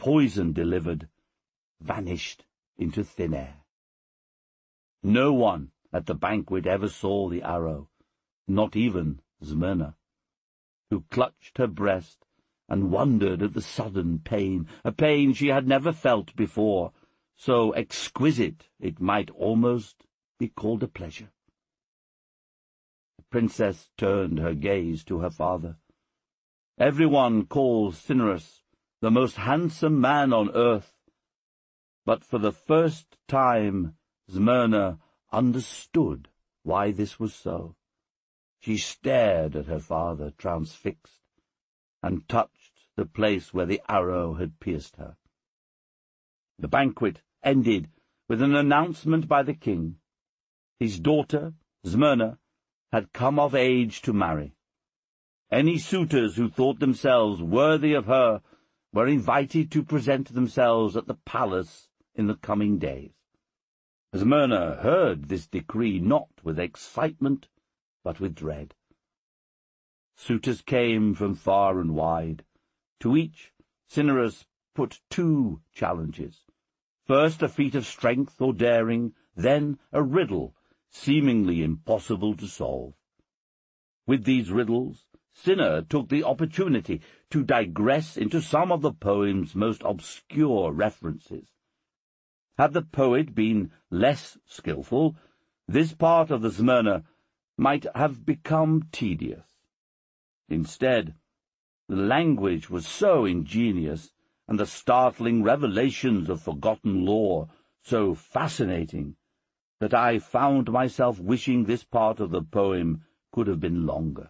poison delivered, vanished into thin air. No one at the banquet ever saw the arrow, not even Smyrna, who clutched her breast and wondered at the sudden pain, a pain she had never felt before, so exquisite it might almost be called a pleasure. The princess turned her gaze to her father. Everyone calls Cinyras the most handsome man on earth, but for the first time Smyrna understood why this was so. She stared at her father, transfixed, and touched the place where the arrow had pierced her. The banquet ended with an announcement by the king. His daughter, Smyrna, had come of age to marry. Any suitors who thought themselves worthy of her were invited to present themselves at the palace in the coming days. Smyrna heard this decree not with excitement, but with dread. Suitors came from far and wide. To each, Cinyras put 2 challenges. First a feat of strength or daring, then a riddle, seemingly impossible to solve. With these riddles, Cinna took the opportunity to digress into some of the poem's most obscure references. Had the poet been less skilful, this part of the Smyrna might have become tedious. Instead, the language was so ingenious, and the startling revelations of forgotten lore so fascinating, that I found myself wishing this part of the poem could have been longer.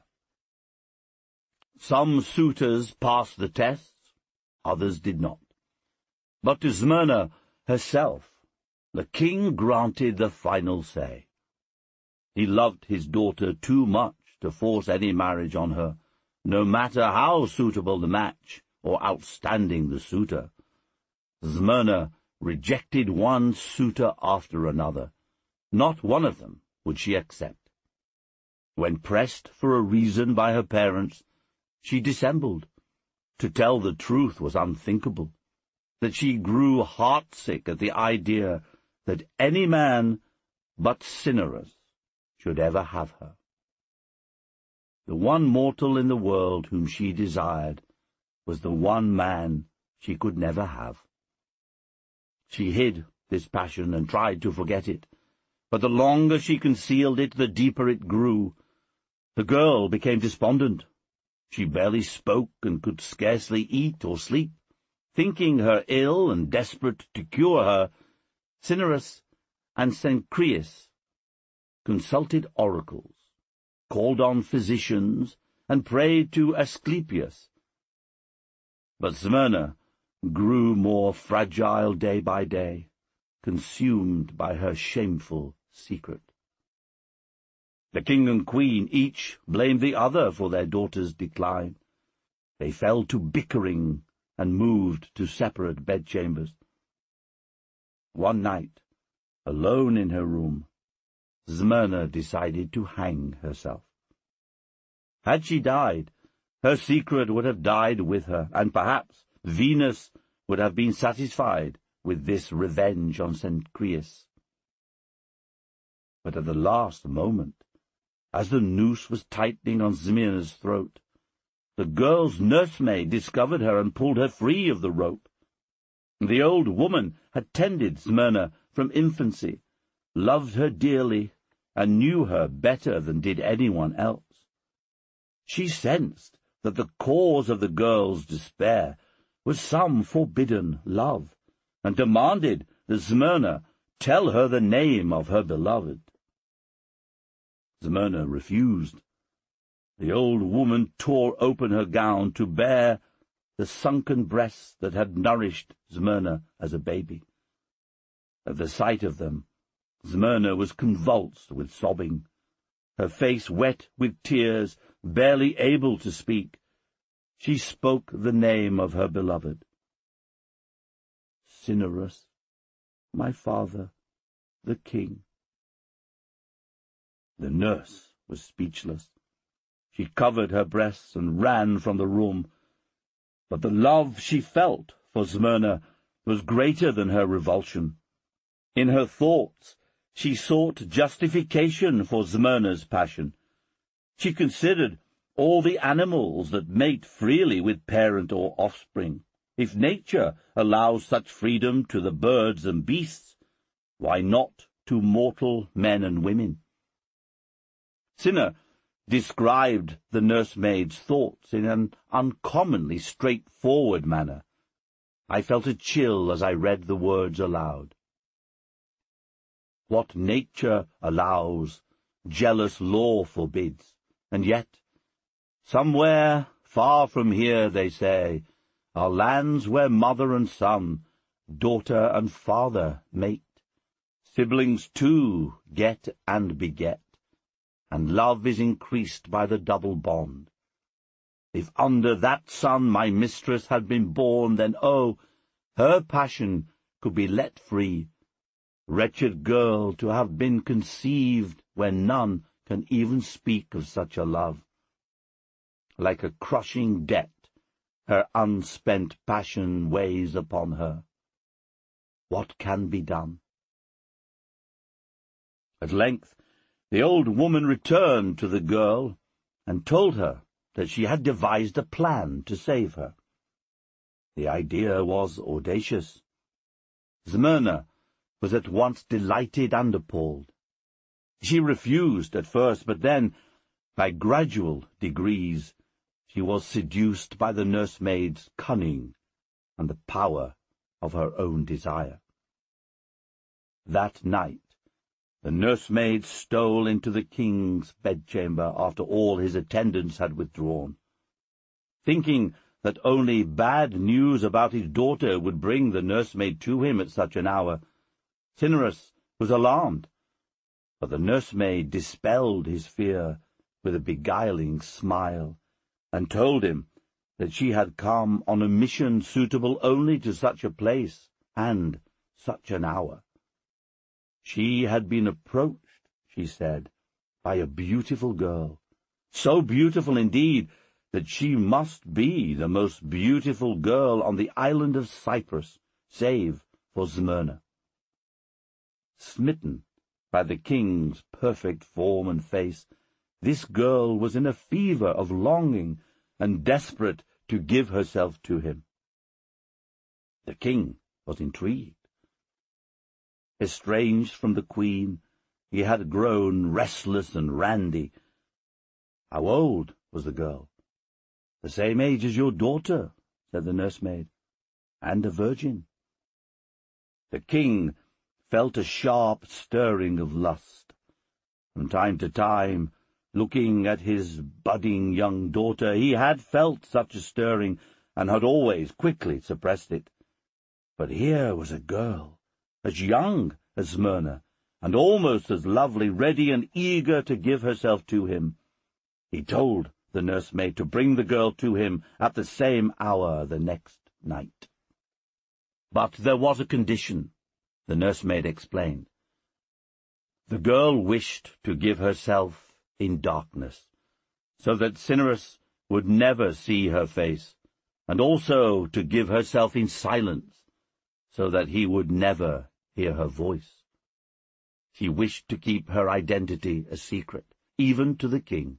Some suitors passed the tests, others did not. But to Smyrna herself, the king granted the final say. He loved his daughter too much to force any marriage on her, no matter how suitable the match or outstanding the suitor. Smyrna rejected one suitor after another. Not one of them would she accept. When pressed for a reason by her parents, she dissembled. To tell the truth was unthinkable, that she grew heartsick at the idea that any man but Cinyras should ever have her. The one mortal in the world whom she desired was the one man she could never have. She hid this passion and tried to forget it, but the longer she concealed it, the deeper it grew. The girl became despondent. She barely spoke and could scarcely eat or sleep. Thinking her ill and desperate to cure her, Cinyras and Cenchreis consulted oracles, called on physicians, and prayed to Asclepius. But Smyrna grew more fragile day by day, consumed by her shameful secret. The king and queen each blamed the other for their daughter's decline. They fell to bickering and moved to separate bedchambers. One night, alone in her room, Smyrna decided to hang herself. Had she died, her secret would have died with her, and perhaps Venus would have been satisfied with this revenge on Cenchreis. But at the last moment, as the noose was tightening on Smyrna's throat, the girl's nursemaid discovered her and pulled her free of the rope. The old woman had tended Smyrna from infancy, loved her dearly, and knew her better than did anyone else. She sensed that the cause of the girl's despair was some forbidden love, and demanded that Smyrna tell her the name of her beloved. Smyrna refused. The old woman tore open her gown to bare the sunken breasts that had nourished Smyrna as a baby. At the sight of them, Smyrna was convulsed with sobbing, her face wet with tears, barely able to speak. She spoke the name of her beloved. Cinyras, my father, the king. The nurse was speechless. She covered her breasts and ran from the room, but the love she felt for Smyrna was greater than her revulsion. In her thoughts she sought justification for Smyrna's passion. She considered all the animals that mate freely with parent or offspring. If nature allows such freedom to the birds and beasts, why not to mortal men and women? Cinna described the nursemaid's thoughts in an uncommonly straightforward manner. I felt a chill as I read the words aloud. What nature allows, jealous law forbids, and yet, somewhere far from here, they say, are lands where mother and son, daughter and father mate. Siblings, too, get and beget, and love is increased by the double bond. If under that sun my mistress had been born, then, oh, her passion could be let free. Wretched girl, to have been conceived when none can even speak of such a love. Like a crushing debt, her unspent passion weighs upon her. What can be done? At length the old woman returned to the girl and told her that she had devised a plan to save her. The idea was audacious. Smyrna was at once delighted and appalled. She refused at first, but then, by gradual degrees, she was seduced by the nursemaid's cunning and the power of her own desire. That night the nursemaid stole into the king's bedchamber after all his attendants had withdrawn. Thinking that only bad news about his daughter would bring the nursemaid to him at such an hour, Cinyras was alarmed, but the nursemaid dispelled his fear with a beguiling smile, and told him that she had come on a mission suitable only to such a place and such an hour. She had been approached, she said, by a beautiful girl, so beautiful indeed that she must be the most beautiful girl on the island of Cyprus, save for Smyrna. Smitten by the king's perfect form and face, this girl was in a fever of longing and desperate to give herself to him. The king was intrigued. Estranged from the queen, he had grown restless and randy. How old was the girl? The same age as your daughter, said the nursemaid, and a virgin. The king felt a sharp stirring of lust. From time to time, looking at his budding young daughter, he had felt such a stirring, and had always quickly suppressed it. But here was a girl, as young as Smyrna, and almost as lovely, ready and eager to give herself to him. He told the nursemaid to bring the girl to him at the same hour the next night. But there was a condition, the nursemaid explained. The girl wished to give herself in darkness, so that Cinyras would never see her face, and also to give herself in silence, so that he would never hear her voice. She wished to keep her identity a secret, even to the king.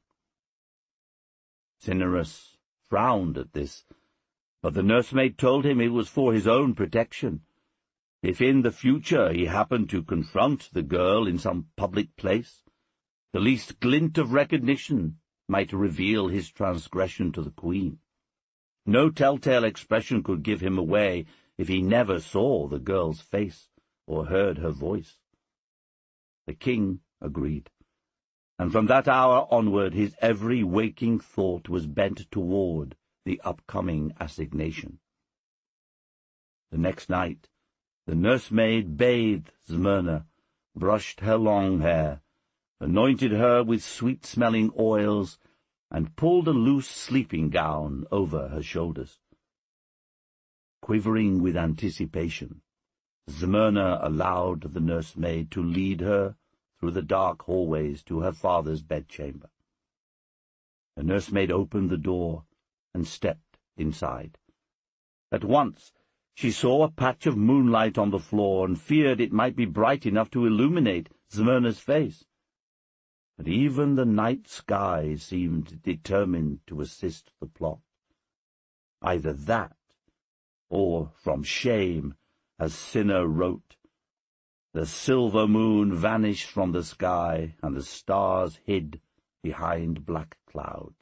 Cinyras frowned at this, but the nursemaid told him it was for his own protection. If in the future he happened to confront the girl in some public place, the least glint of recognition might reveal his transgression to the queen. No telltale expression could give him away if he never saw the girl's face or heard her voice. The king agreed, and from that hour onward his every waking thought was bent toward the upcoming assignation. The next night the nursemaid bathed Smyrna, brushed her long hair, anointed her with sweet-smelling oils, and pulled a loose sleeping-gown over her shoulders. Quivering with anticipation, Smyrna allowed the nursemaid to lead her through the dark hallways to her father's bedchamber. The nursemaid opened the door and stepped inside. At once She saw a patch of moonlight on the floor and feared it might be bright enough to illuminate Smyrna's face. But even the night sky seemed determined to assist the plot. Either that, or from shame, as Cinna wrote, the silver moon vanished from the sky, and the stars hid behind black clouds.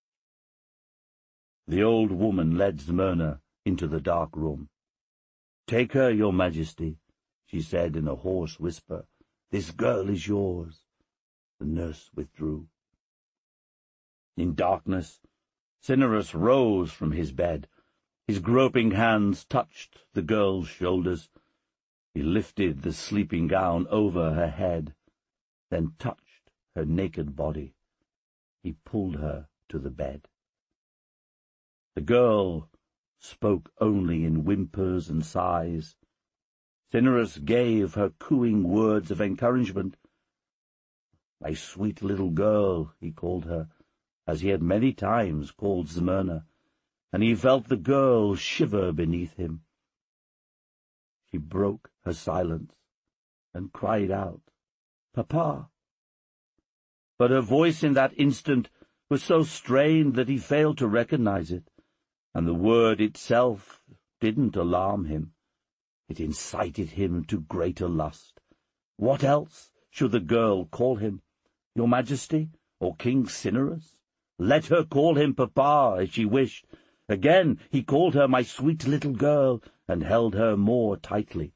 The old woman led Smyrna into the dark room. "Take her, your majesty," she said in a hoarse whisper. "This girl is yours." The nurse withdrew. In darkness, Cinyras rose from his bed. His groping hands touched the girl's shoulders. He lifted the sleeping gown over her head, then touched her naked body. He pulled her to the bed. The girl spoke only in whimpers and sighs. Cinyras gave her cooing words of encouragement. "My sweet little girl," he called her, as he had many times called Smyrna, and he felt the girl shiver beneath him. She broke her silence and cried out, "Papa!" But her voice in that instant was so strained that he failed to recognize it, and the word itself didn't alarm him. It incited him to greater lust. What else should the girl call him? Your Majesty, or King Cinyras? Let her call him Papa, as she wished. Again he called her my sweet little girl, and held her more tightly.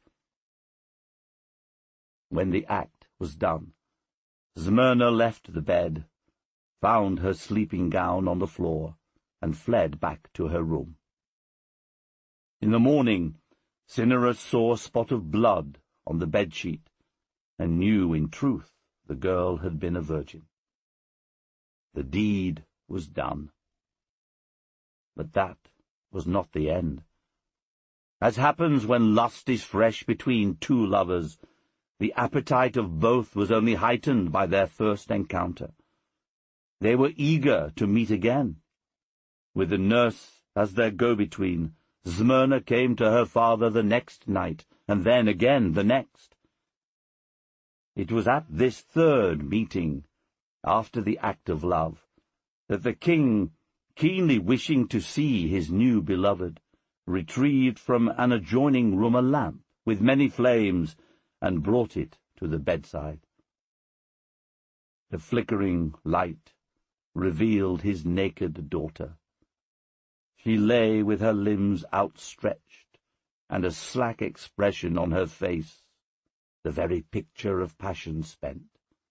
When the act was done, Smyrna left the bed, found her sleeping gown on the floor, and fled back to her room. In the morning, Cinyras saw a spot of blood on the bedsheet, and knew in truth the girl had been a virgin. The deed was done. But that was not the end. As happens when lust is fresh between two lovers, the appetite of both was only heightened by their first encounter. They were eager to meet again. With the nurse as their go-between, Smyrna came to her father the next night, and then again the next. It was at this third meeting, after the act of love, that the king, keenly wishing to see his new beloved, retrieved from an adjoining room a lamp with many flames, and brought it to the bedside. The flickering light revealed his naked daughter. She lay with her limbs outstretched, and a slack expression on her face, the very picture of passion spent.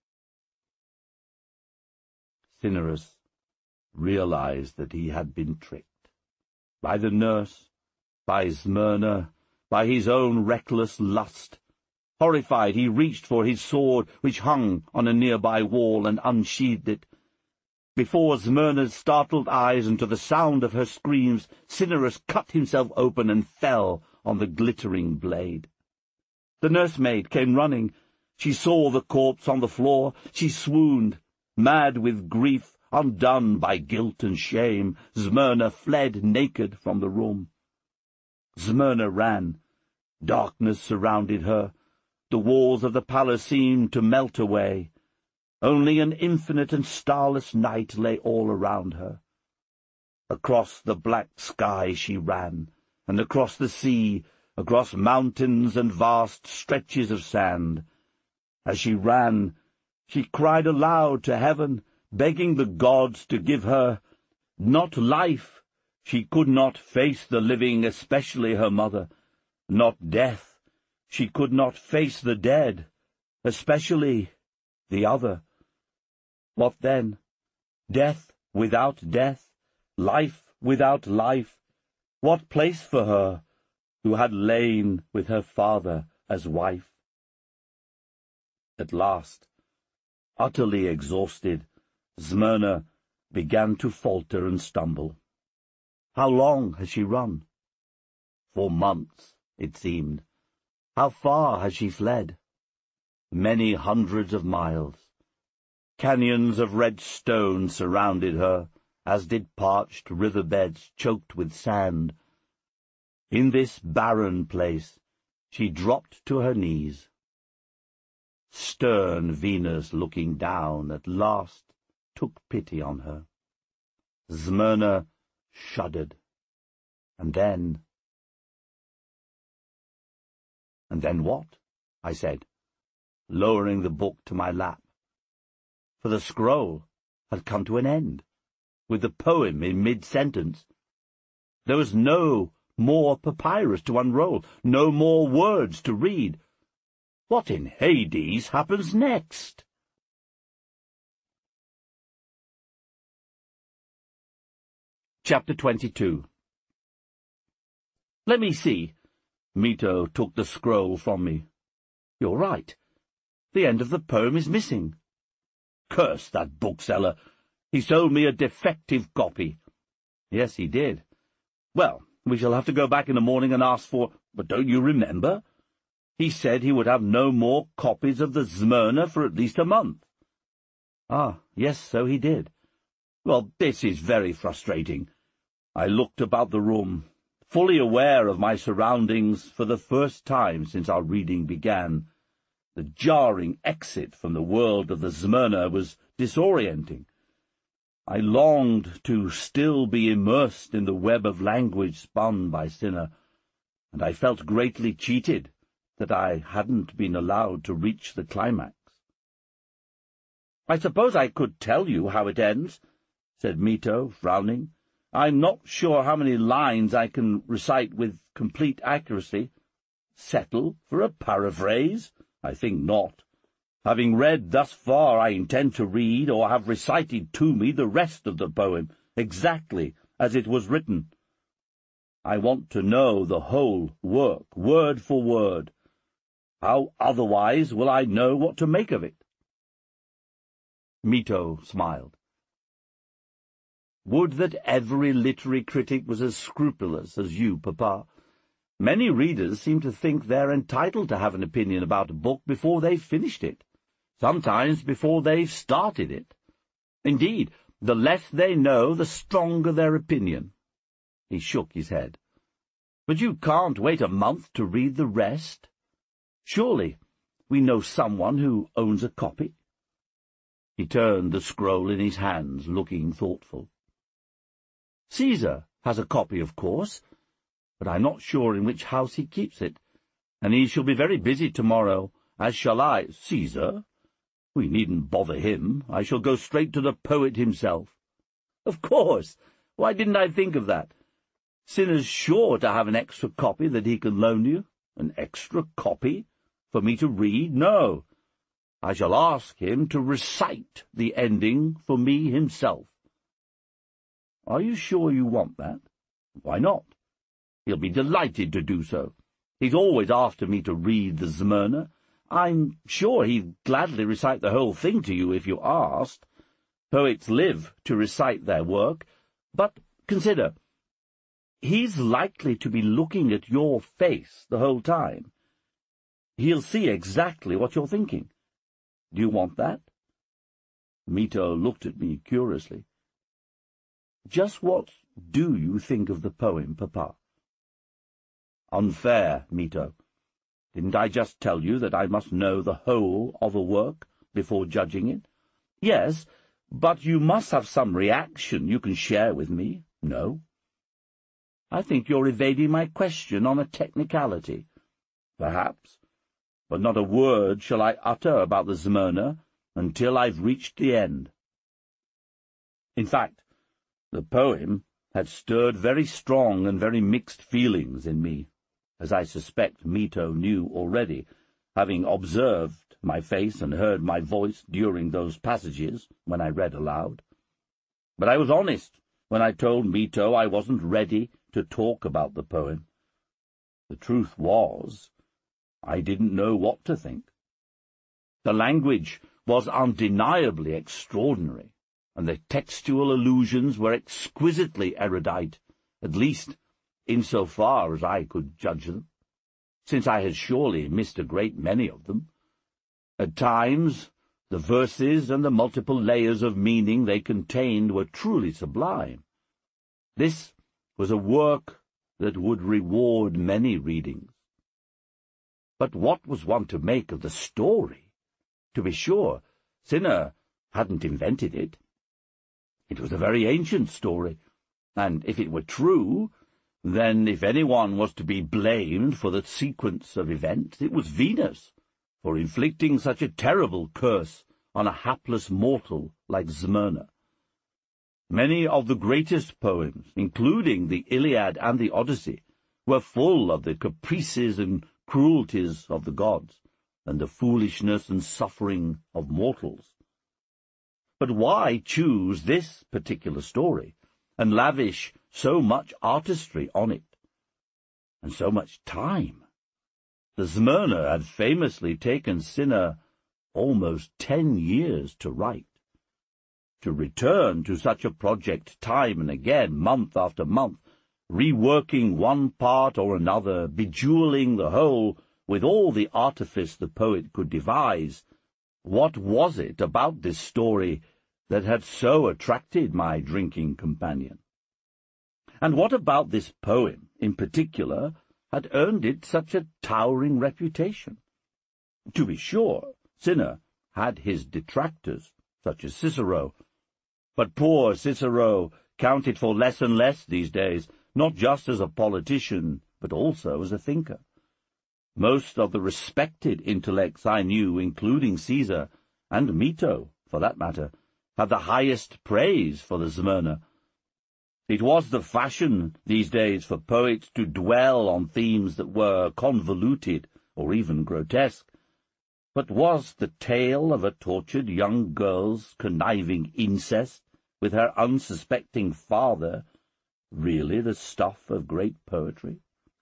Cinyras realized that he had been tricked. By the nurse, by Smyrna, by his own reckless lust. Horrified, he reached for his sword, which hung on a nearby wall, and unsheathed it. Before Smyrna's startled eyes and to the sound of her screams, Cinyras cut himself open and fell on the glittering blade. The nursemaid came running. She saw the corpse on the floor. She swooned. Mad with grief, undone by guilt and shame, Smyrna fled naked from the room. Smyrna ran. Darkness surrounded her. The walls of the palace seemed to melt away. Only an infinite and starless night lay all around her. Across the black sky she ran, and across the sea, across mountains and vast stretches of sand. As she ran, she cried aloud to heaven, begging the gods to give her, not life, she could not face the living, especially her mother, not death, she could not face the dead, especially the other. What then? Death without death, life without life. What place for her, who had lain with her father as wife? At last, utterly exhausted, Smyrna began to falter and stumble. How long has she run? For months, it seemed. How far has she fled? Many hundreds of miles. Canyons of red stone surrounded her, as did parched river beds choked with sand. In this barren place she dropped to her knees. Stern Venus, looking down, at last took pity on her. Smyrna shuddered, and then— "And then what?" I said, lowering the book to my lap. For the scroll had come to an end, with the poem in mid-sentence. There was no more papyrus to unroll, no more words to read. What in Hades happens next? Chapter 22. Let me see. Mito took the scroll from me. You're right. The end of the poem is missing. Curse that bookseller. He sold me a defective copy. Yes, he did. Well, we shall have to go back in the morning and ask for— But don't you remember? He said he would have no more copies of the Smyrna for at least a month. Ah, yes, so he did. Well, this is very frustrating. I looked about the room, fully aware of my surroundings for the first time since our reading began. The jarring exit from the world of the Smyrna was disorienting. I longed to still be immersed in the web of language spun by Cinna, and I felt greatly cheated that I hadn't been allowed to reach the climax. "I suppose I could tell you how it ends," said Mito, frowning. "I'm not sure how many lines I can recite with complete accuracy. Settle for a paraphrase? I think not. Having read thus far, I intend to read, or have recited to me, the rest of the poem, exactly as it was written. I want to know the whole work, word for word. How otherwise will I know what to make of it?" Mito smiled. "Would that every literary critic was as scrupulous as you, Papa. Many readers seem to think they're entitled to have an opinion about a book before they've finished it, sometimes before they've started it. Indeed, the less they know, the stronger their opinion." He shook his head. "But you can't wait a month to read the rest. Surely we know someone who owns a copy." He turned the scroll in his hands, looking thoughtful. "Caesar has a copy, of course, but I'm not sure in which house he keeps it, and he shall be very busy tomorrow, as shall I." "Caesar? We needn't bother him. I shall go straight to the poet himself." "Of course! Why didn't I think of that? Cinna's sure to have an extra copy that he can loan you." "An extra copy? For me to read? No. I shall ask him to recite the ending for me himself." "Are you sure you want that?" "Why not? He'll be delighted to do so. He's always after me to read the Smyrna. I'm sure he'd gladly recite the whole thing to you if you asked. Poets live to recite their work. But consider, he's likely to be looking at your face the whole time. He'll see exactly what you're thinking. Do you want that?" Mito looked at me curiously. "Just what do you think of the poem, Papa?" "Unfair, Mito. Didn't I just tell you that I must know the whole of a work before judging it?" "Yes, but you must have some reaction you can share with me." "No." "I think you're evading my question on a technicality." "Perhaps, but not a word shall I utter about the Smyrna until I've reached the end." In fact, the poem had stirred very strong and very mixed feelings in me, as I suspect Mito knew already, having observed my face and heard my voice during those passages when I read aloud. But I was honest when I told Mito I wasn't ready to talk about the poem. The truth was, I didn't know what to think. The language was undeniably extraordinary, and the textual allusions were exquisitely erudite, at least insofar as I could judge them, since I had surely missed a great many of them. At times, the verses and the multiple layers of meaning they contained were truly sublime. This was a work that would reward many readings. But what was one to make of the story? To be sure, Cinna hadn't invented it. It was a very ancient story, and if it were true, then if anyone was to be blamed for the sequence of events, it was Venus, for inflicting such a terrible curse on a hapless mortal like Smyrna. Many of the greatest poems, including the Iliad and the Odyssey, were full of the caprices and cruelties of the gods, and the foolishness and suffering of mortals. But why choose this particular story, and lavish so much artistry on it, and so much time? The Smyrna had famously taken Cinna almost 10 years to write. To return to such a project time and again, month after month, reworking one part or another, bejeweling the whole with all the artifice the poet could devise, what was it about this story that had so attracted my drinking companion? And what about this poem, in particular, had earned it such a towering reputation? To be sure, Cinna had his detractors, such as Cicero, but poor Cicero counted for less and less these days, not just as a politician, but also as a thinker. Most of the respected intellects I knew, including Caesar, and Mito, for that matter, had the highest praise for the Smyrna. It was the fashion these days for poets to dwell on themes that were convoluted or even grotesque. But was the tale of a tortured young girl's conniving incest with her unsuspecting father really the stuff of great poetry?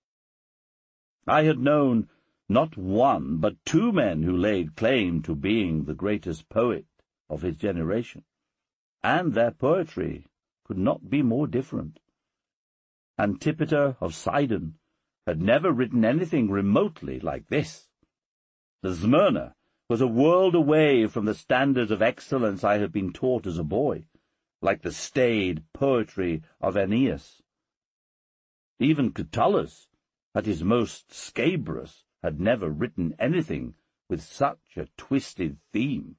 I had known not one but two men who laid claim to being the greatest poet of his generation, and their poetry could not be more different. Antipater of Sidon had never written anything remotely like this. The Smyrna was a world away from the standards of excellence I had been taught as a boy, like the staid poetry of Aeneas. Even Catullus, at his most scabrous, had never written anything with such a twisted theme.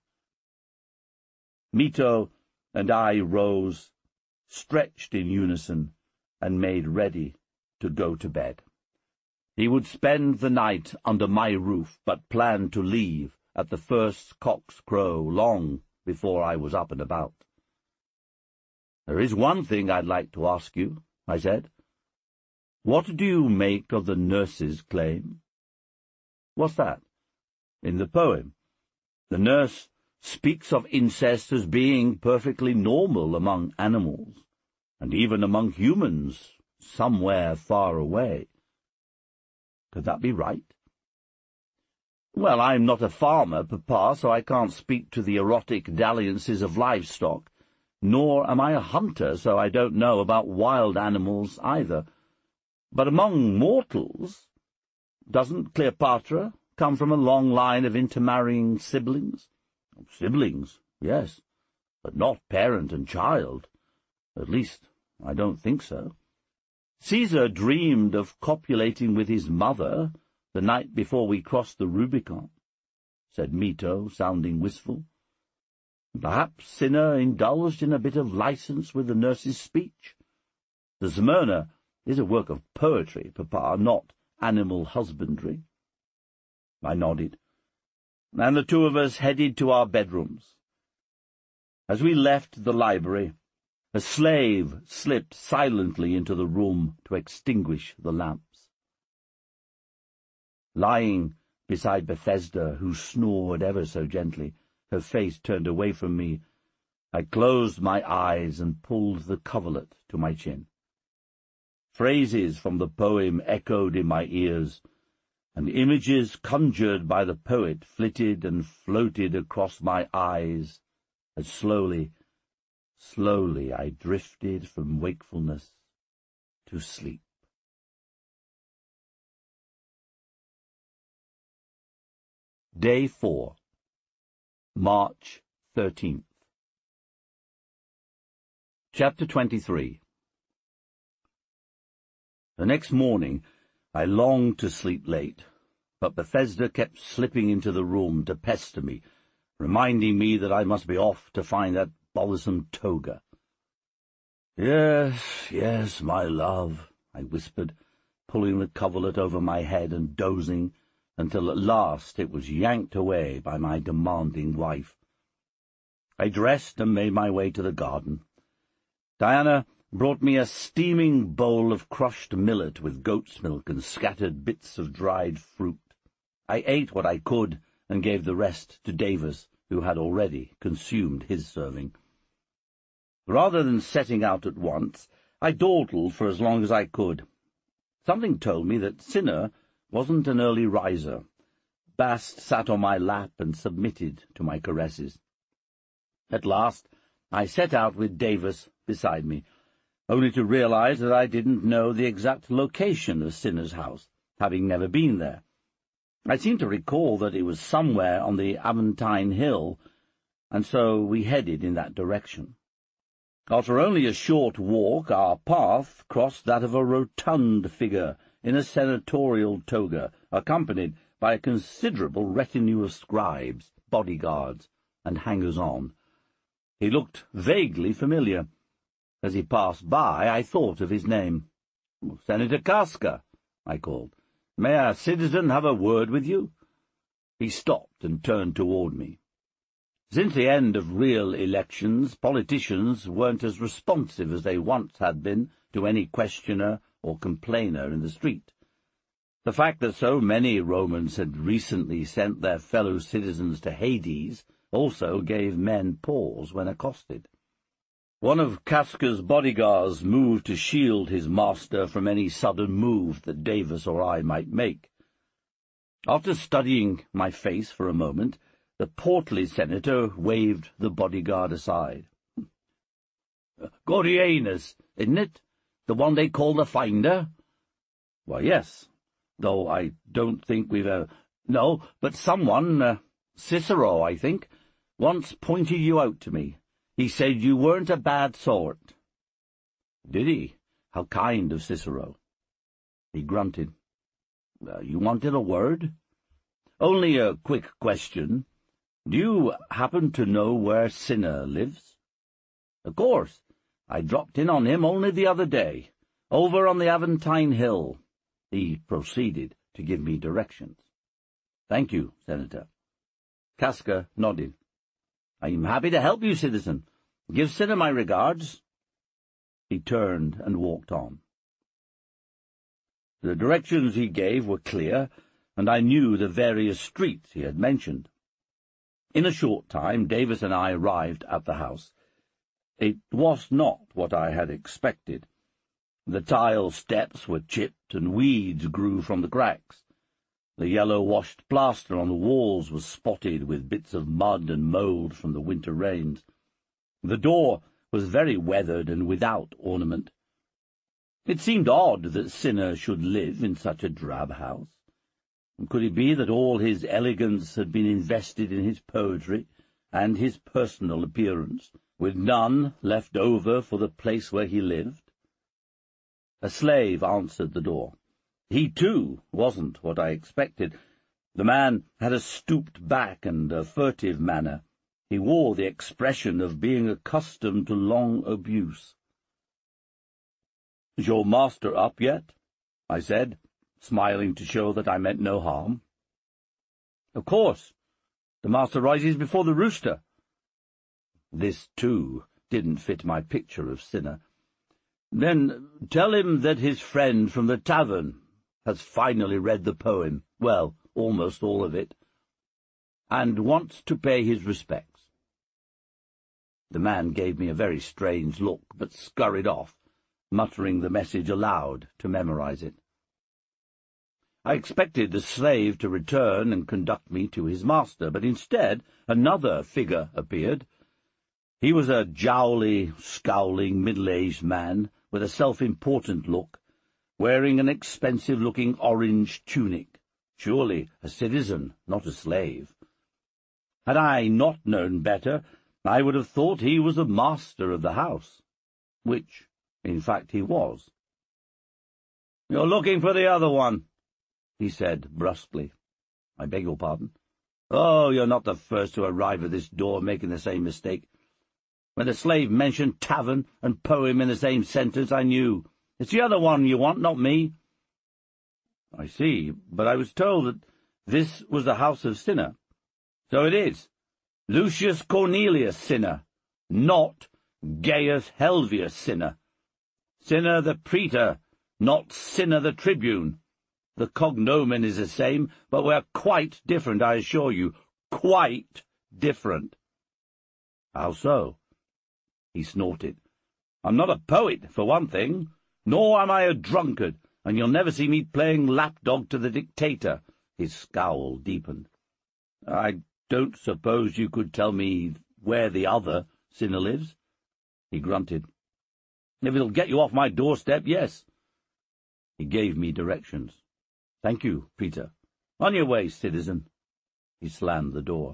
Mito and I rose, stretched in unison, and made ready to go to bed. He would spend the night under my roof, but planned to leave at the first cock's crow long before I was up and about. "There is one thing I'd like to ask you," I said. "What do you make of the nurse's claim?" "What's that?" "In the poem, the nurse speaks of incest as being perfectly normal among animals, and even among humans somewhere far away. Could that be right?" "Well, I'm not a farmer, Papa, so I can't speak to the erotic dalliances of livestock, nor am I a hunter, so I don't know about wild animals either. But among mortals, doesn't Cleopatra come from a long line of intermarrying siblings?" "Siblings, yes, but not parent and child. At least, I don't think so. Caesar dreamed of copulating with his mother the night before we crossed the Rubicon," said Mito, sounding wistful. "Perhaps Cinna indulged in a bit of license with the nurse's speech. The Smyrna is a work of poetry, Papa, not animal husbandry." I nodded, and the two of us headed to our bedrooms. As we left the library, a slave slipped silently into the room to extinguish the lamps. Lying beside Bethesda, who snored ever so gently, her face turned away from me, I closed my eyes and pulled the coverlet to my chin. Phrases from the poem echoed in my ears, and images conjured by the poet flitted and floated across my eyes as slowly I drifted from wakefulness to sleep. Day 4, March 13th. Chapter 23. The next morning I longed to sleep late, but Bethesda kept slipping into the room to pester me, reminding me that I must be off to find that bothersome toga. "Yes, yes, my love," I whispered, pulling the coverlet over my head and dozing, until at last it was yanked away by my demanding wife. I dressed and made my way to the garden. Diana brought me a steaming bowl of crushed millet with goat's milk and scattered bits of dried fruit. I ate what I could and gave the rest to Davis, who had already consumed his serving. Rather than setting out at once, I dawdled for as long as I could. Something told me that Cinna wasn't an early riser. Bast sat on my lap and submitted to my caresses. At last I set out with Davis beside me, only to realize that I didn't know the exact location of Cinna's house, having never been there. I seemed to recall that it was somewhere on the Aventine Hill, and so we headed in that direction. After only a short walk, our path crossed that of a rotund figure in a senatorial toga, accompanied by a considerable retinue of scribes, bodyguards, and hangers-on. He looked vaguely familiar. As he passed by, I thought of his name. "Senator Casca," I called. "May a citizen have a word with you?" He stopped and turned toward me. Since the end of real elections, politicians weren't as responsive as they once had been to any questioner or complainer in the street. The fact that so many Romans had recently sent their fellow citizens to Hades also gave men pause when accosted. One of Casca's bodyguards moved to shield his master from any sudden move that Davis or I might make. After studying my face for a moment, the portly senator waved the bodyguard aside. "Gordianus, isn't it? The one they call the Finder?" "Why, yes, though I don't think we've No, but someone, Cicero, I think, once pointed you out to me. He said you weren't a bad sort." "Did he? How kind of Cicero." He grunted. "You wanted a word?" "Only a quick question. Do you happen to know where Cinna lives?" "Of course. I dropped in on him only the other day, over on the Aventine Hill." He proceeded to give me directions. "Thank you, Senator." Casca nodded. "I'm happy to help you, citizen. Give Cinna my regards." He turned and walked on. The directions he gave were clear, and I knew the various streets he had mentioned. In a short time Davis and I arrived at the house. It was not what I had expected. The tile steps were chipped, and weeds grew from the cracks. The yellow-washed plaster on the walls was spotted with bits of mud and mould from the winter rains. The door was very weathered and without ornament. It seemed odd that Cinna should live in such a drab house. Could it be that all his elegance had been invested in his poetry and his personal appearance, with none left over for the place where he lived? A slave answered the door. He, too, wasn't what I expected. The man had a stooped back and a furtive manner. He wore the expression of being accustomed to long abuse. "Is your master up yet?" I said, smiling to show that I meant no harm. "Of course. The master rises before the rooster." This, too, didn't fit my picture of Cinna. "Then tell him that his friend from the tavern has finally read the poem, well, almost all of it, and wants to pay his respects." The man gave me a very strange look, but scurried off, muttering the message aloud to memorize it. I expected the slave to return and conduct me to his master, but instead another figure appeared. He was a jowly, scowling, middle-aged man with a self-important look, wearing an expensive-looking orange tunic, surely a citizen, not a slave. Had I not known better, I would have thought he was the master of the house, which, in fact, he was. "You're looking for the other one," he said brusquely. "I beg your pardon?" "Oh, you're not the first to arrive at this door making the same mistake. When the slave mentioned tavern and poem in the same sentence, I knew. It's the other one you want, not me." "I see, but I was told that this was the house of Cinna." "So it is. Lucius Cornelius Cinna, not Gaius Helvius Cinna. Cinna the praetor, not Cinna the tribune. The cognomen is the same, but we're quite different, I assure you. Quite different." "How so?" He snorted. "I'm not a poet, for one thing, nor am I a drunkard, and you'll never see me playing lapdog to the dictator." His scowl deepened. "I don't suppose you could tell me where the other Cinna lives?" He grunted. "If it'll get you off my doorstep, yes." He gave me directions. "Thank you, Peter. On your way, citizen." He slammed the door.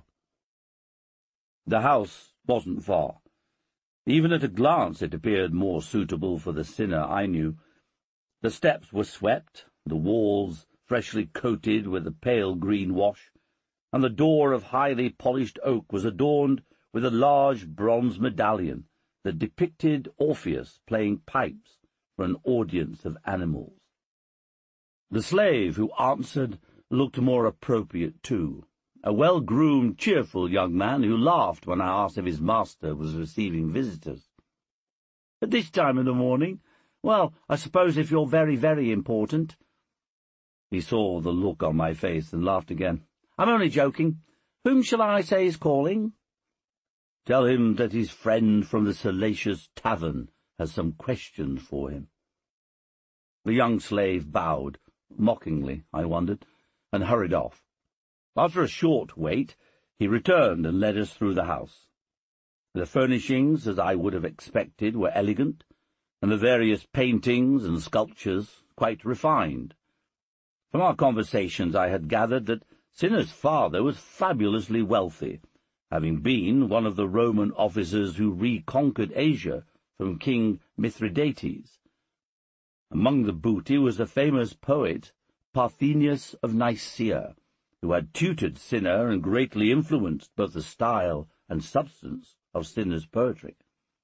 The house wasn't far. Even at a glance it appeared more suitable for the Cinna I knew. The steps were swept, the walls freshly coated with a pale green wash, and the door of highly polished oak was adorned with a large bronze medallion that depicted Orpheus playing pipes for an audience of animals. The slave who answered looked more appropriate too, a well-groomed, cheerful young man who laughed when I asked if his master was receiving visitors. "At this time of the morning? Well, I suppose if you're very, very important." He saw the look on my face and laughed again. "I'm only joking. Whom shall I say is calling?" "Tell him that his friend from the Salacious Tavern has some questions for him." The young slave bowed, mockingly, I wondered, and hurried off. After a short wait, he returned and led us through the house. The furnishings, as I would have expected, were elegant, and the various paintings and sculptures quite refined. From our conversations I had gathered that Cinna's father was fabulously wealthy, having been one of the Roman officers who reconquered Asia from King Mithridates. Among the booty was the famous poet Parthenius of Nicaea, who had tutored Cinna and greatly influenced both the style and substance of Cinna's poetry.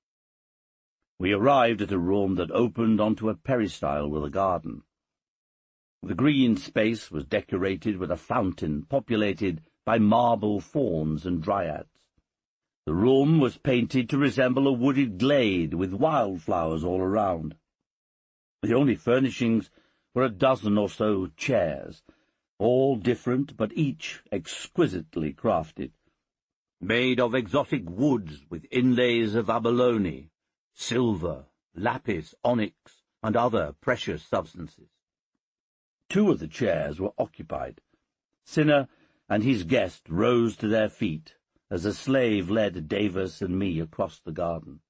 We arrived at a room that opened onto a peristyle with a garden. The green space was decorated with a fountain populated by marble fauns and dryads. The room was painted to resemble a wooded glade with wildflowers all around. The only furnishings were a dozen or so chairs, all different but each exquisitely crafted, made of exotic woods with inlays of abalone, silver, lapis, onyx, and other precious substances. 2 of the chairs were occupied. Cinna and his guest rose to their feet as a slave led Davis and me across the garden.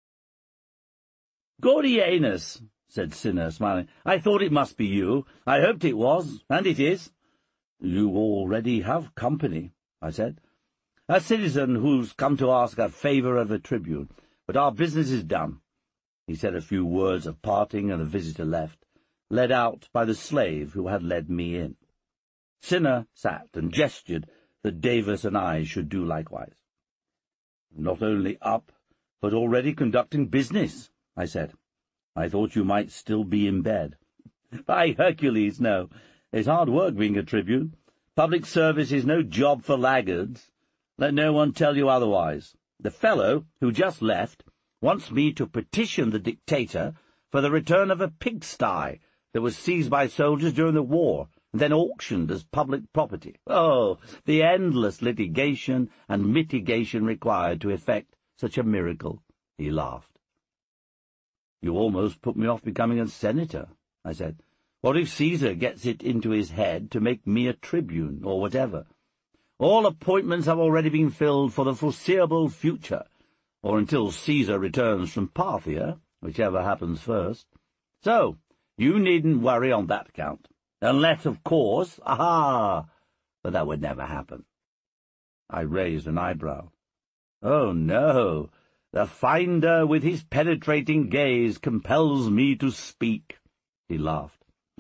"Gordianus," said Cinna, smiling. "I thought it must be you. I hoped it was, and it is." "You already have company," I said. "A citizen who's come to ask a favour of a tribune, but our business is done." He said a few words of parting, and the visitor left, led out by the slave who had led me in. Cinna sat and gestured that Davis and I should do likewise. "Not only up, but already conducting business," I said. "I thought you might still be in bed." "By Hercules, no. It's hard work being a tribune. Public service is no job for laggards. Let no one tell you otherwise. The fellow who just left wants me to petition the dictator for the return of a pigsty that was seized by soldiers during the war and then auctioned as public property. Oh, the endless litigation and mitigation required to effect such a miracle." He laughed. "You almost put me off becoming a senator," I said. "What if Caesar gets it into his head to make me a tribune, or whatever? All appointments have already been filled for the foreseeable future, or until Caesar returns from Parthia, whichever happens first. So, you needn't worry on that account. Unless, of course, but that would never happen." I raised an eyebrow. "Oh, no. The finder with his penetrating gaze compels me to speak." He laughed.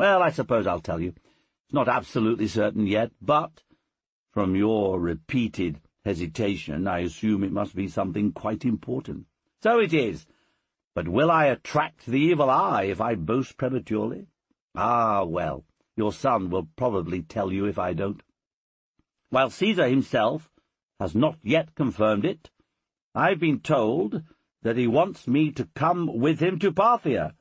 Well, I suppose I'll tell you. It's not absolutely certain yet, but from your repeated hesitation, I assume it must be something quite important. So it is. But will I attract the evil eye if I boast prematurely? Ah, well, your son will probably tell you if I don't. While Caesar himself has not yet confirmed it, I've been told that he wants me to come with him to Parthia.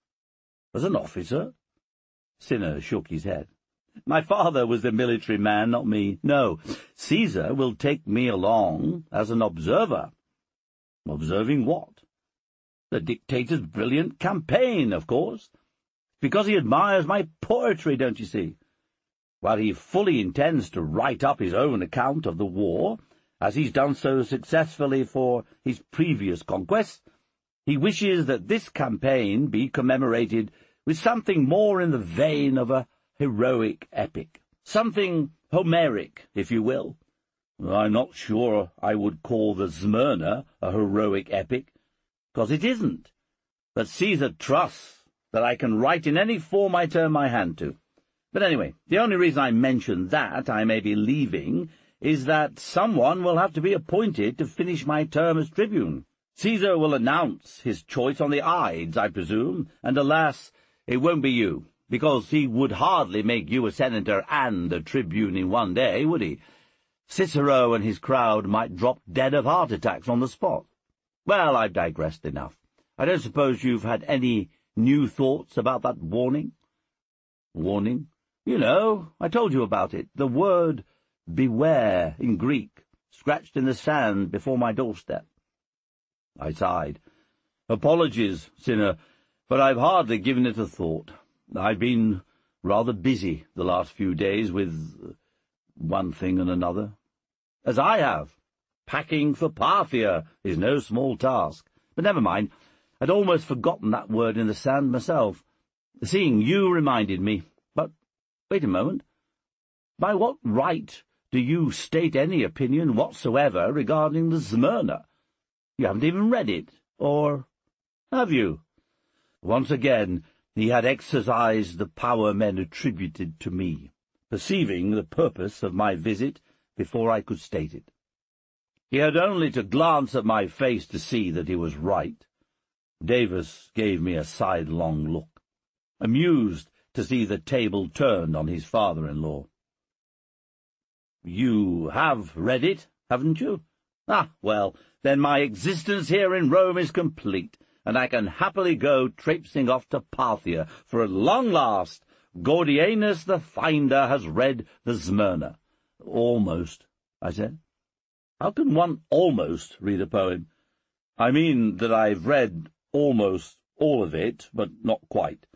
As an officer? Cinna shook his head. My father was the military man, not me. No, Caesar will take me along as an observer. Observing what? The dictator's brilliant campaign, of course. Because he admires my poetry, don't you see? While he fully intends to write up his own account of the war, as he's done so successfully for his previous conquests, he wishes that this campaign be commemorated with something more in the vein of a heroic epic, something Homeric, if you will. I'm not sure I would call the Smyrna a heroic epic, because it isn't. But Caesar trusts that I can write in any form I turn my hand to. But anyway, the only reason I mention that I may be leaving is that someone will have to be appointed to finish my term as tribune. Caesar will announce his choice on the Ides, I presume, and alas, it won't be you, because he would hardly make you a senator and a tribune in one day, would he? Cicero and his crowd might drop dead of heart attacks on the spot. Well, I've digressed enough. I don't suppose you've had any new thoughts about that warning? Warning? You know, I told you about it. The word beware in Greek, scratched in the sand before my doorstep. I sighed. Apologies, Cinna, but I've hardly given it a thought. I've been rather busy the last few days with one thing and another. As I have. Packing for Parthia is no small task. But never mind. I'd almost forgotten that word in the sand myself. Seeing you reminded me. But wait a moment. By what right do you state any opinion whatsoever regarding the Smyrna? You haven't even read it, or have you? Once again, he had exercised the power men attributed to me, perceiving the purpose of my visit before I could state it. He had only to glance at my face to see that he was right. Davis gave me a sidelong look, amused to see the table turned on his father-in-law. You have read it, haven't you? Ah, well, then my existence here in Rome is complete, and I can happily go traipsing off to Parthia, for at long last Gordianus the Finder has read the Smyrna. Almost, I said. How can one almost read a poem? I mean that I've read almost all of it, but not quite.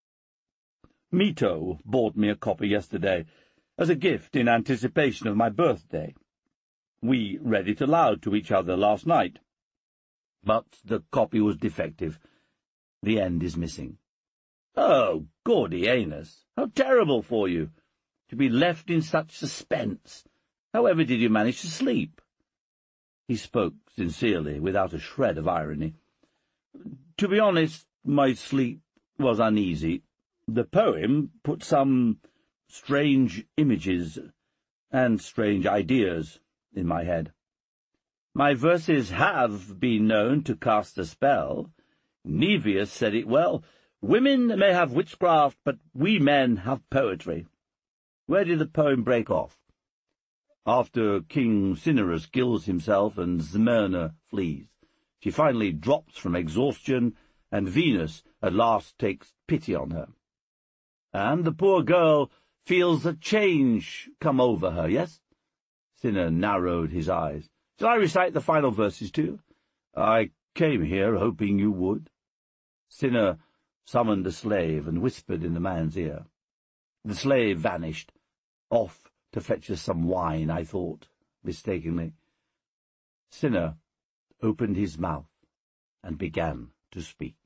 Mito bought me a copy yesterday, as a gift in anticipation of my birthday. We read it aloud to each other last night. But the copy was defective. The end is missing. Oh, Gordianus, how terrible for you, to be left in such suspense. However did you manage to sleep? He spoke sincerely, without a shred of irony. To be honest, my sleep was uneasy. The poem put some strange images and strange ideas in my head. My verses have been known to cast a spell. Nevius said it well. Women may have witchcraft, but we men have poetry. Where did the poem break off? After King Cinyras kills himself and Smyrna flees. She finally drops from exhaustion, and Venus at last takes pity on her. And the poor girl feels a change come over her, yes? Cinna narrowed his eyes. Shall I recite the final verses to you? I came here hoping you would. Cinna summoned a slave and whispered in the man's ear. The slave vanished, off to fetch us some wine, I thought, mistakenly. Cinna opened his mouth and began to speak.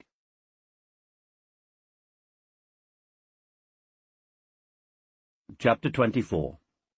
Chapter 24.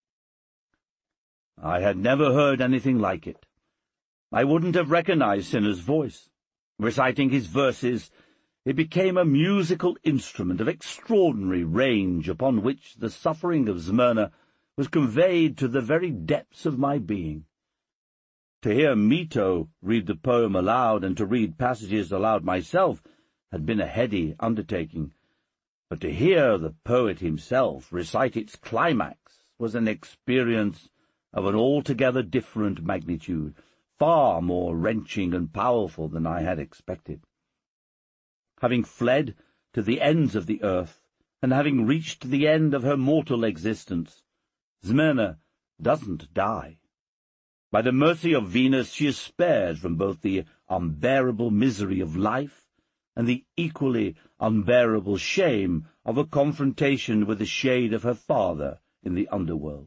I had never heard anything like it. I wouldn't have recognized Cinna's voice. Reciting his verses, it became a musical instrument of extraordinary range upon which the suffering of Smyrna was conveyed to the very depths of my being. To hear Mito read the poem aloud and to read passages aloud myself had been a heady undertaking, but to hear the poet himself recite its climax was an experience of an altogether different magnitude, far more wrenching and powerful than I had expected. Having fled to the ends of the earth, and having reached the end of her mortal existence, Smyrna doesn't die. By the mercy of Venus she is spared from both the unbearable misery of life and the equally unbearable shame of a confrontation with the shade of her father in the underworld.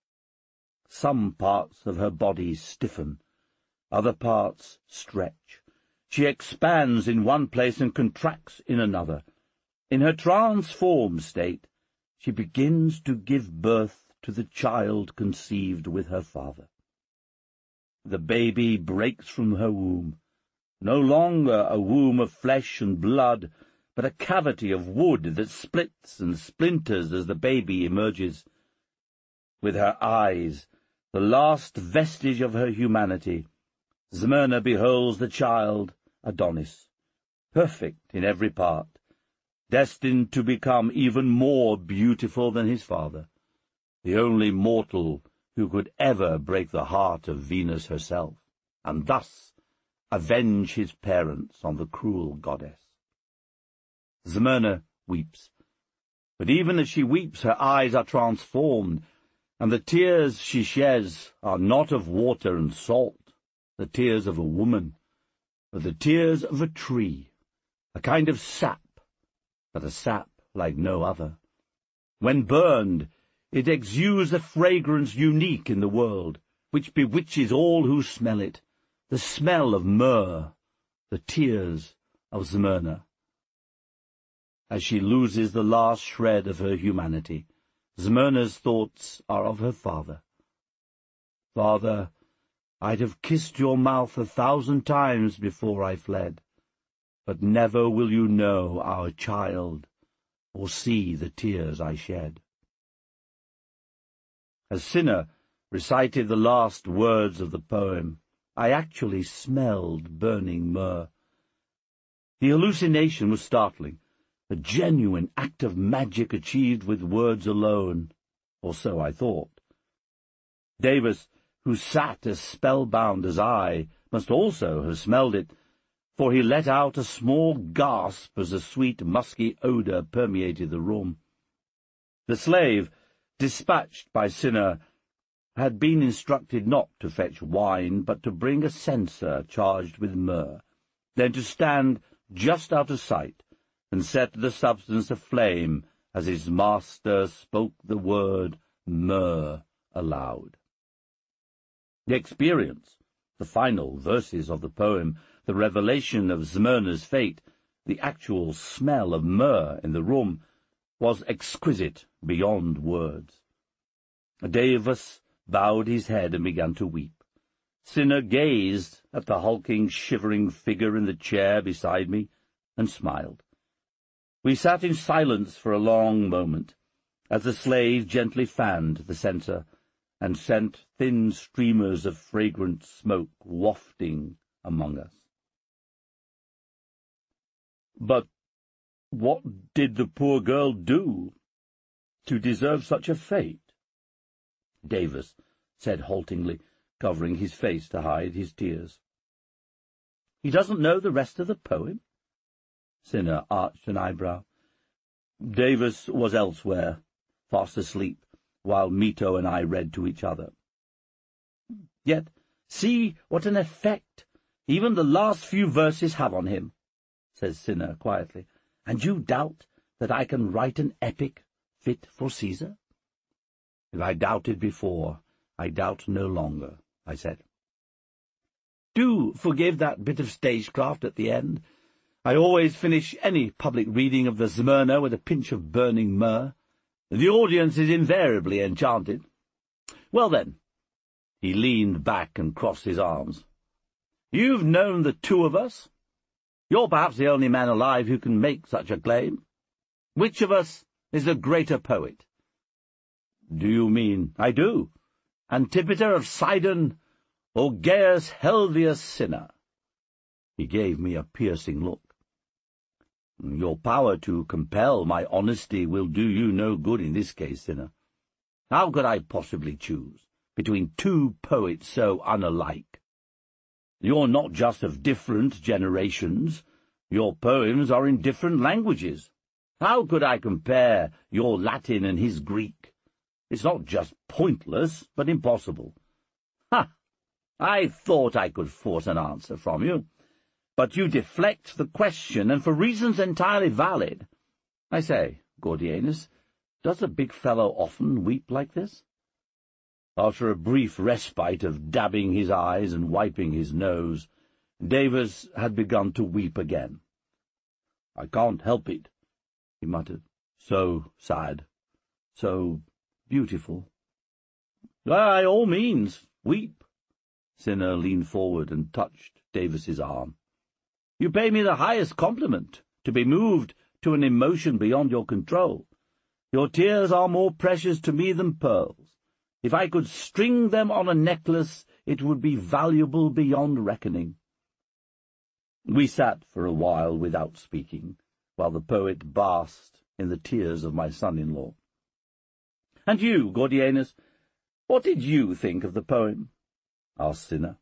Some parts of her body stiffen, other parts stretch. She expands in one place and contracts in another. In her transformed state, she begins to give birth to the child conceived with her father. The baby breaks from her womb, no longer a womb of flesh and blood, but a cavity of wood that splits and splinters as the baby emerges. With her eyes, the last vestige of her humanity, Smyrna beholds the child Adonis, perfect in every part, destined to become even more beautiful than his father, the only mortal who could ever break the heart of Venus herself, and thus avenge his parents on the cruel goddess. Smyrna weeps, but even as she weeps her eyes are transformed, and the tears she sheds are not of water and salt, the tears of a woman, but the tears of a tree, a kind of sap, but a sap like no other. When burned, it exudes a fragrance unique in the world, which bewitches all who smell it, the smell of myrrh, the tears of Smyrna. As she loses the last shred of her humanity, Smyrna's thoughts are of her father. Father, I'd have kissed your mouth 1,000 times before I fled, but never will you know our child, or see the tears I shed. As Cinna recited the last words of the poem, I actually smelled burning myrrh. The hallucination was startling, a genuine act of magic achieved with words alone, or so I thought. Davis, who sat as spellbound as I, must also have smelled it, for he let out a small gasp as a sweet, musky odour permeated the room. The slave, dispatched by Cinna, had been instructed not to fetch wine, but to bring a censer charged with myrrh, then to stand just out of sight and set the substance aflame as his master spoke the word myrrh aloud. The experience, the final verses of the poem, the revelation of Smyrna's fate, the actual smell of myrrh in the room, was exquisite beyond words. Davis bowed his head and began to weep. Cinna gazed at the hulking, shivering figure in the chair beside me and smiled. We sat in silence for a long moment, as the slave gently fanned the censer and sent thin streamers of fragrant smoke wafting among us. "But what did the poor girl do to deserve such a fate?" Davis said haltingly, covering his face to hide his tears. "He doesn't know the rest of the poem?" Cinna arched an eyebrow. Davis was elsewhere, fast asleep, while Mito and I read to each other. "Yet see what an effect even the last few verses have on him," says Cinna quietly. "And you doubt that I can write an epic fit for Caesar?" "If I doubted before, I doubt no longer," I said. "Do forgive that bit of stagecraft at the end. I always finish any public reading of the Smyrna with a pinch of burning myrrh. The audience is invariably enchanted. Well then," he leaned back and crossed his arms, "you've known the two of us. You're perhaps the only man alive who can make such a claim. Which of us is the greater poet?" "Do you mean—" "I do. Antipater of Sidon, or Gaius Helvius Cinna?" He gave me a piercing look. "Your power to compel my honesty will do you no good in this case, Cinna. How could I possibly choose between two poets so unalike? You're not just of different generations. Your poems are in different languages. How could I compare your Latin and his Greek? It's not just pointless, but impossible." "Ha! I thought I could force an answer from you. But you deflect the question, and for reasons entirely valid. I say, Gordianus, does a big fellow often weep like this?" After a brief respite of dabbing his eyes and wiping his nose, Davis had begun to weep again. "I can't help it," he muttered. "So sad, so beautiful." "By all means, weep." Cinna leaned forward and touched Davis's arm. "You pay me the highest compliment, to be moved to an emotion beyond your control. Your tears are more precious to me than pearls. If I could string them on a necklace, it would be valuable beyond reckoning." We sat for a while without speaking, while the poet basked in the tears of my son-in-law. "And you, Gordianus, what did you think of the poem?" asked Cinna.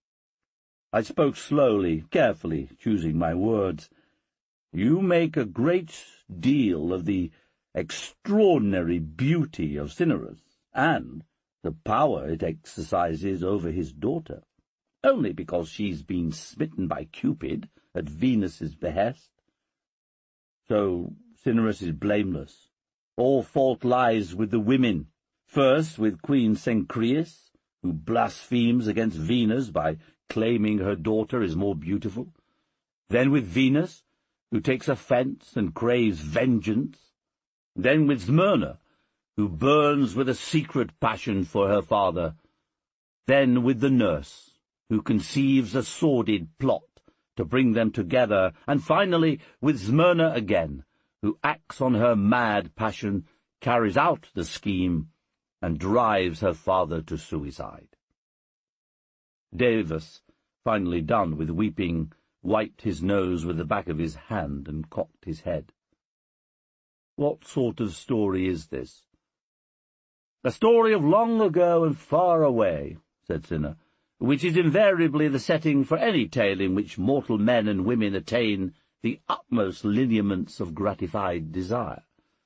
I spoke slowly, carefully, choosing my words. "You make a great deal of the extraordinary beauty of Cinyras, and the power it exercises over his daughter, only because she's been smitten by Cupid at Venus's behest. So Cinyras is blameless. All fault lies with the women, first with Queen Cencreis, who blasphemes against Venus by claiming her daughter is more beautiful, then with Venus, who takes offence and craves vengeance, then with Smyrna, who burns with a secret passion for her father, then with the nurse, who conceives a sordid plot to bring them together, and finally with Smyrna again, who acts on her mad passion, carries out the scheme, and drives her father to suicide." Davis, finally done with weeping, wiped his nose with the back of his hand and cocked his head. "What sort of story is this?" "A story of long ago and far away," said Cinna, "which is invariably the setting for any tale in which mortal men and women attain the utmost lineaments of gratified desire.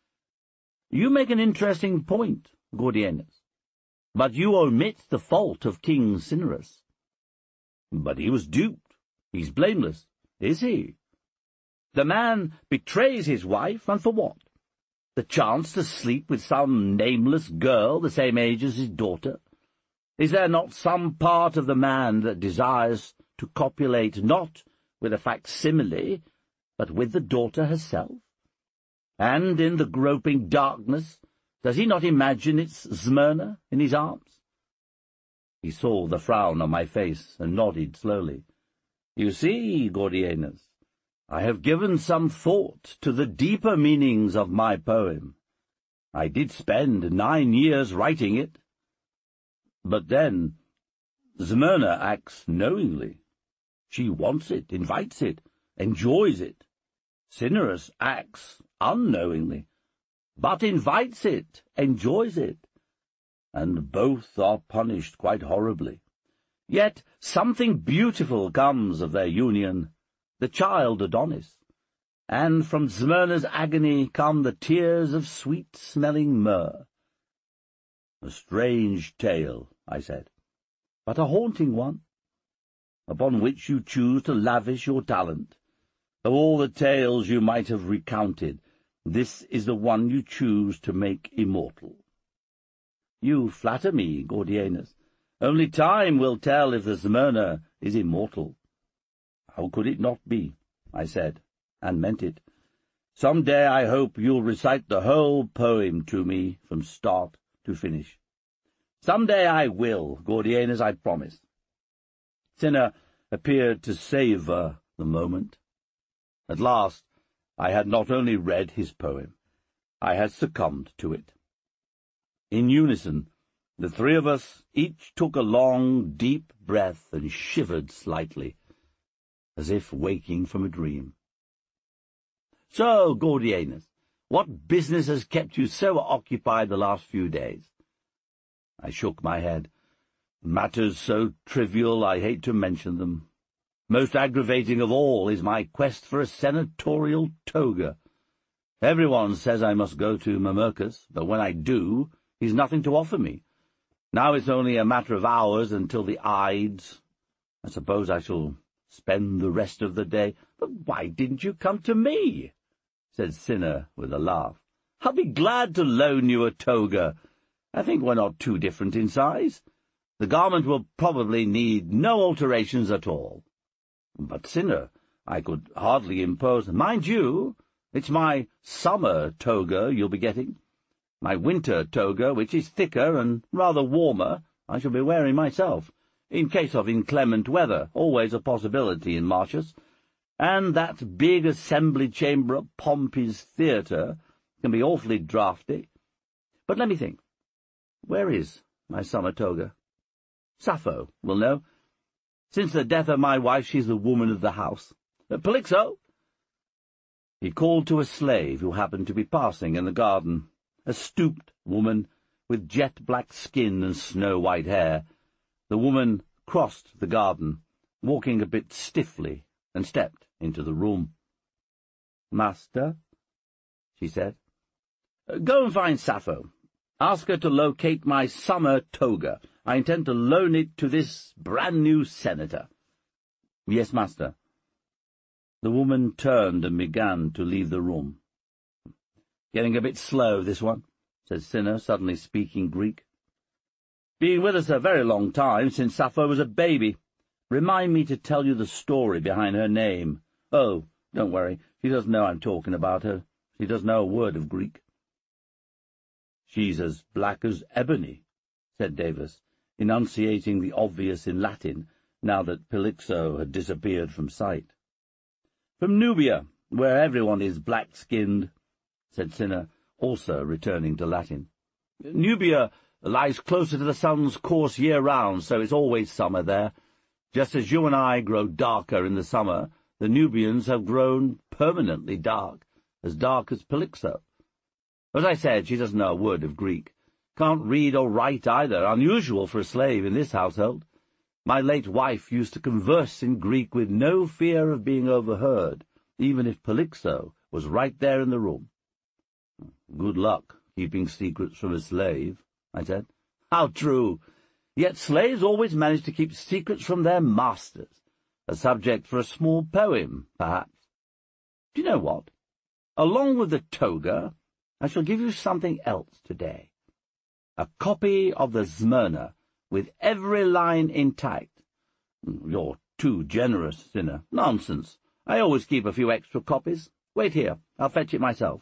You make an interesting point, Gordianus, but you omit the fault of King Cinyras." "But he was duped. He's blameless, is he?" "The man betrays his wife, and for what? The chance to sleep with some nameless girl the same age as his daughter? Is there not some part of the man that desires to copulate not with a facsimile, but with the daughter herself? And in the groping darkness, does he not imagine it's Smyrna in his arms?" He saw the frown on my face and nodded slowly. "You see, Gordianus, I have given some thought to the deeper meanings of my poem. I did spend 9 years writing it. But then, Smyrna acts knowingly. She wants it, invites it, enjoys it. Cinyras acts unknowingly, but invites it, enjoys it. And both are punished quite horribly. Yet something beautiful comes of their union, the child Adonis, and from Smyrna's agony come the tears of sweet-smelling myrrh." "A strange tale," I said, "but a haunting one, upon which you choose to lavish your talent. Of all the tales you might have recounted, this is the one you choose to make immortal." "You flatter me, Gordianus. Only time will tell if the Smyrna is immortal." "How could it not be?" I said, and meant it. "Some day I hope you'll recite the whole poem to me from start to finish." "Some day I will, Gordianus, I promise." Cinna appeared to savour the moment. At last I had not only read his poem, I had succumbed to it. In unison, the three of us each took a long, deep breath and shivered slightly, as if waking from a dream. "So, Gordianus, what business has kept you so occupied the last few days?" I shook my head. "Matters so trivial I hate to mention them. Most aggravating of all is my quest for a senatorial toga. Everyone says I must go to Mamercus, but when I do, he's nothing to offer me. Now it's only a matter of hours until the Ides. I suppose I shall spend the rest of the day—" "But why didn't you come to me?" said Cinna with a laugh. "I'll be glad to loan you a toga. I think we're not too different in size. The garment will probably need no alterations at all." "But, Cinna, I could hardly impose—" "Mind you, it's my summer toga you'll be getting. My winter toga, which is thicker and rather warmer, I shall be wearing myself, in case of inclement weather, always a possibility in Martius. And that big assembly chamber at Pompey's Theatre can be awfully draughty. But let me think. Where is my summer toga? Sappho will know. Since the death of my wife, she's the woman of the house. Polyxo!" He called to a slave who happened to be passing in the garden, a stooped woman with jet-black skin and snow-white hair. The woman crossed the garden, walking a bit stiffly, and stepped into the room. "Master," she said. "Go and find Sappho. Ask her to locate my summer toga. I intend to loan it to this brand-new senator." "Yes, master." The woman turned and began to leave the room. "Getting a bit slow, this one," said Cinna, suddenly speaking Greek. "Been with us a very long time, since Sappho was a baby. Remind me to tell you the story behind her name. Oh, don't worry, she doesn't know I'm talking about her. She doesn't know a word of Greek." "She's as black as ebony," said Davis, enunciating the obvious in Latin, now that Polyxo had disappeared from sight. "From Nubia, where everyone is black-skinned," said Cinna, also returning to Latin. "Nubia lies closer to the sun's course year-round, so it's always summer there. Just as you and I grow darker in the summer, the Nubians have grown permanently dark as Polyxo. As I said, she doesn't know a word of Greek. Can't read or write either, unusual for a slave in this household. My late wife used to converse in Greek with no fear of being overheard, even if Polyxo was right there in the room." "Good luck keeping secrets from a slave," I said. "How true! Yet slaves always manage to keep secrets from their masters. A subject for a small poem, perhaps. Do you know what? Along with the toga, I shall give you something else today. A copy of the Smyrna, with every line intact." "You're too generous, Cinna." "Nonsense. I always keep a few extra copies. Wait here. I'll fetch it myself."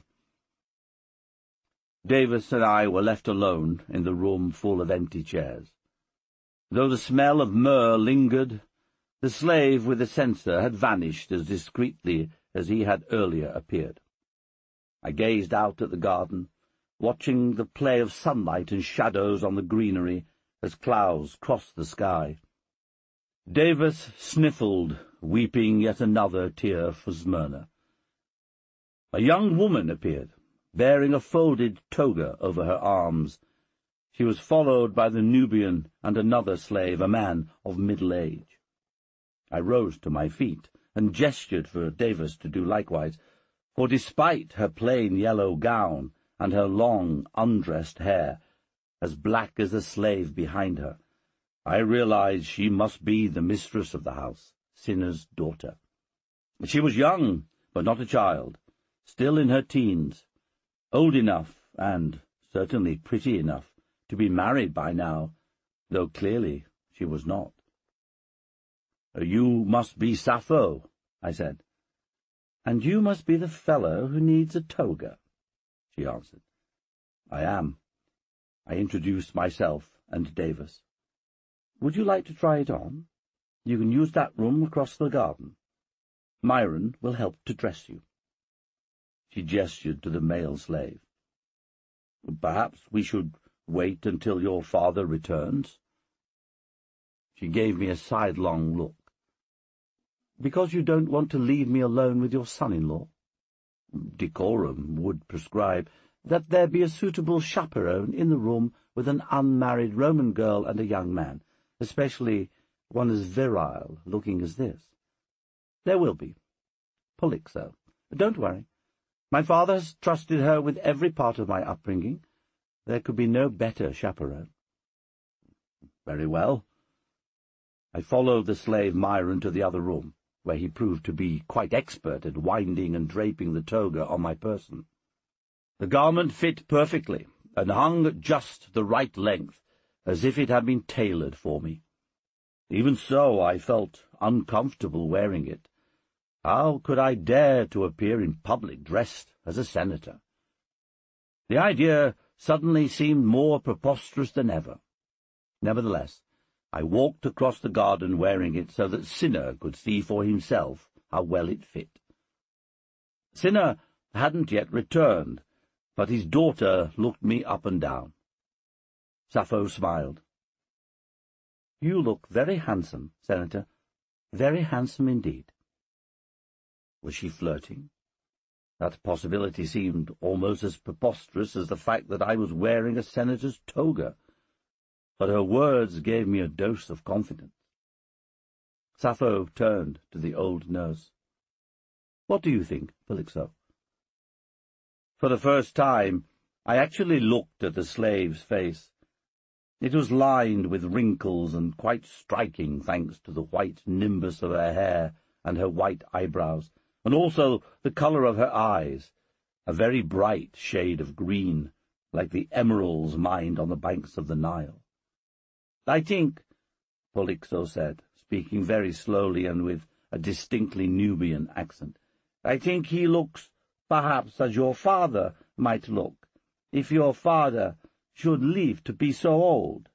Davis and I were left alone in the room full of empty chairs. Though the smell of myrrh lingered, the slave with the censer had vanished as discreetly as he had earlier appeared. I gazed out at the garden, watching the play of sunlight and shadows on the greenery as clouds crossed the sky. Davis sniffled, weeping yet another tear for Smyrna. A young woman appeared, bearing a folded toga over her arms. She was followed by the Nubian and another slave, a man of middle age. I rose to my feet and gestured for Davis to do likewise, for despite her plain yellow gown and her long, undressed hair, as black as the slave behind her, I realized she must be the mistress of the house, Cinna's daughter. She was young, but not a child, still in her teens, old enough, and certainly pretty enough, to be married by now, though clearly she was not. "You must be Sappho," I said. "And you must be the fellow who needs a toga," she answered. "I am." I introduced myself and Davis. "Would you like to try it on? You can use that room across the garden." Myron will help to dress you." She gestured to the male slave. "Perhaps we should wait until your father returns?" She gave me a sidelong look. "Because you don't want to leave me alone with your son-in-law? Decorum would prescribe that there be a suitable chaperone in the room with an unmarried Roman girl and a young man, especially one as virile-looking as this. There will be. Polyxo. Don't worry. My father has trusted her with every part of my upbringing. There could be no better chaperone." "Very well." I followed the slave Myron to the other room, where he proved to be quite expert at winding and draping the toga on my person. The garment fit perfectly, and hung just the right length, as if it had been tailored for me. Even so, I felt uncomfortable wearing it. How could I dare to appear in public dressed as a senator? The idea suddenly seemed more preposterous than ever. Nevertheless, I walked across the garden wearing it so that Cinna could see for himself how well it fit. Cinna hadn't yet returned, but his daughter looked me up and down. Sappho smiled. "You look very handsome, Senator, very handsome indeed." Was she flirting? That possibility seemed almost as preposterous as the fact that I was wearing a senator's toga, but her words gave me a dose of confidence. Sappho turned to the old nurse. "What do you think, Polyxo?" For the first time, I actually looked at the slave's face. It was lined with wrinkles and quite striking, thanks to the white nimbus of her hair and her white eyebrows, and also the colour of her eyes, a very bright shade of green, like the emeralds mined on the banks of the Nile. "I think," Polyxo said, speaking very slowly and with a distinctly Nubian accent, "I think he looks perhaps as your father might look, if your father should live to be so old."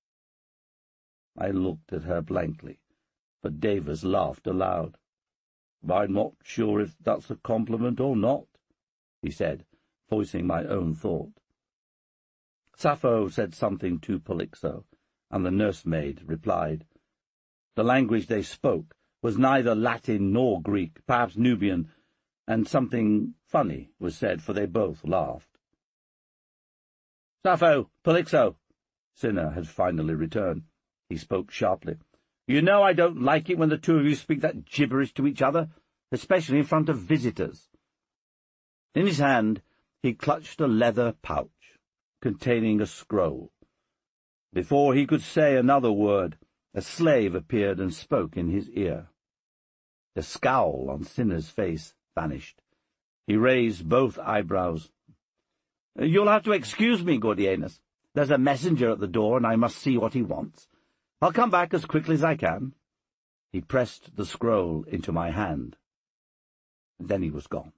I looked at her blankly, but Davis laughed aloud. "I'm not sure if that's a compliment or not," he said, voicing my own thought. Sappho said something to Polyxo, and the nursemaid replied. The language they spoke was neither Latin nor Greek, perhaps Nubian, and something funny was said, for they both laughed. "Sappho, Polyxo!" Cinna had finally returned. He spoke sharply. "You know I don't like it when the two of you speak that gibberish to each other, especially in front of visitors." In his hand he clutched a leather pouch containing a scroll. Before he could say another word, a slave appeared and spoke in his ear. The scowl on Cinna's face vanished. He raised both eyebrows. "You'll have to excuse me, Gordianus. There's a messenger at the door, and I must see what he wants. I'll come back as quickly as I can." He pressed the scroll into my hand. Then he was gone.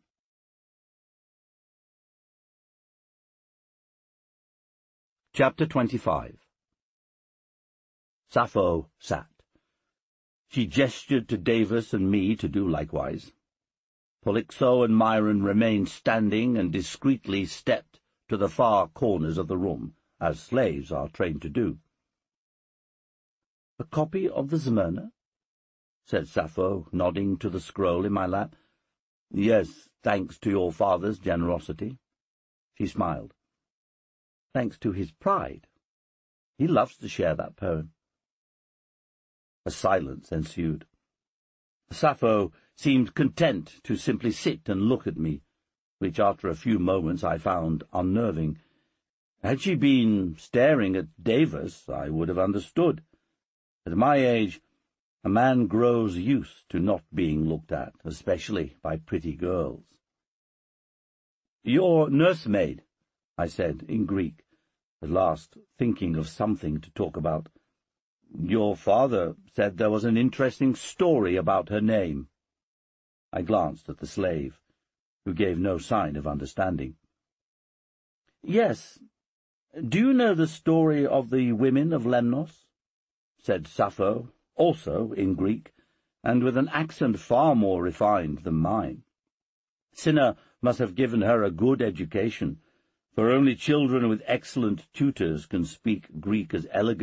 Chapter 25. Sappho sat. She gestured to Davis and me to do likewise. Polyxo and Myron remained standing and discreetly stepped to the far corners of the room, as slaves are trained to do. "A copy of the Smyrna?" said Sappho, nodding to the scroll in my lap. "Yes, thanks to your father's generosity." She smiled. "Thanks to his pride. He loves to share that poem." A silence ensued. Sappho seemed content to simply sit and look at me, which after a few moments I found unnerving. Had she been staring at Davis, I would have understood. At my age, a man grows used to not being looked at, especially by pretty girls. "Your nursemaid," I said in Greek, at last thinking of something to talk about. "Your father said there was an interesting story about her name." I glanced at the slave, who gave no sign of understanding. "Yes. Do you know the story of the women of Lemnos?" said Sappho, also in Greek, and with an accent far more refined than mine. Cinna must have given her a good education, for only children with excellent tutors can speak Greek as elegantly